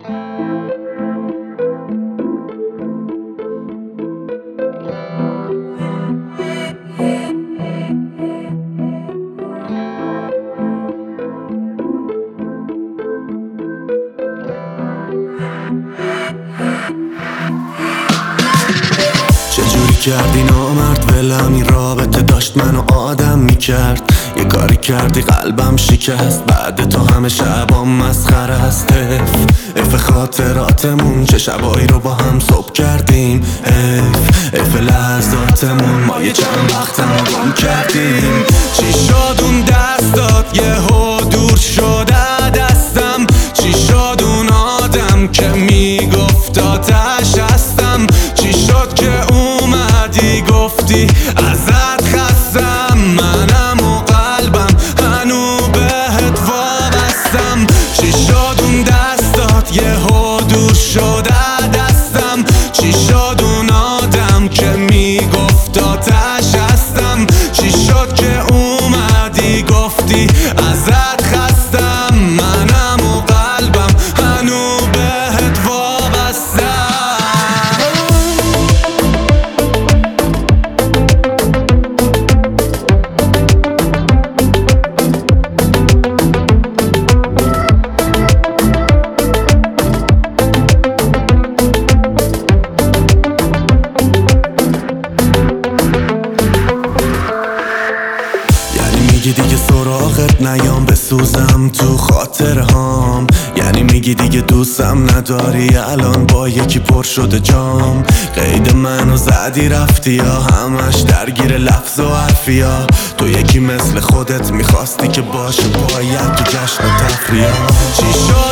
چجوری کردی نامرد ولم، این رابطه داشت منو آدم میکرد. یه کاری کردی قلبم شکست، بعد تو همه شبام مسخره است. اف خاطراتمون، چه شبایی رو با هم صبح کردیم. اف لحظاتمون، ما یه چند وقتم گم کردیم. چی شد اون دستات یهو دور شده دستم؟ چی شد اون آدم که میگفت آتش هستم؟ چی شد که اومدی گفتی ازت خستم؟ منم و قلبم هنو بهت وابستم. چی شد اون دستات یهو دور شده دستم؟ چی شد اون آدم که میگفت آتش هستم؟ چی شد که اومدی گفتی ازت خستم؟ منم و قلبم هنو بهت وابستم. میگی دیگه سراغت نیام، بسوزم تو خاطر هام. یعنی میگی دیگه دوستم نداری، الان با یکی پر شده جام. قید منو زدی رفتی، یا همش درگیر لفظ و حرفیا. تو یکی مثل خودت میخواستی که باشه باید تو جشن و تفریح. چی شد